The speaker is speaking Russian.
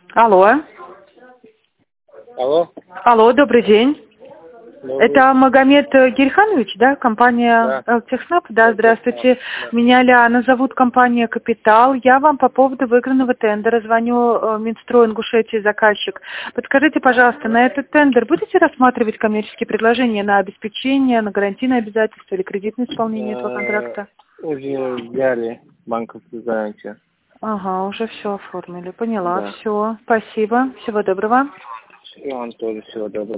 Алло. Алло. Алло, добрый день. Добрый. Это Магомед Гериханович, да, компания Техснаб? Да, здравствуйте. Меня Лиана зовут, компания «Капитал». Я вам по поводу выигранного тендера звоню, Минстрой Ингушетии, заказчик. Подскажите, пожалуйста, на этот тендер будете рассматривать коммерческие предложения на обеспечение, на гарантийное обязательство или кредитное исполнение этого контракта? Уже взяли банковскую гарантию. Ага, уже все оформили, поняла, Да. все. Спасибо, всего доброго. И вам тоже всего доброго.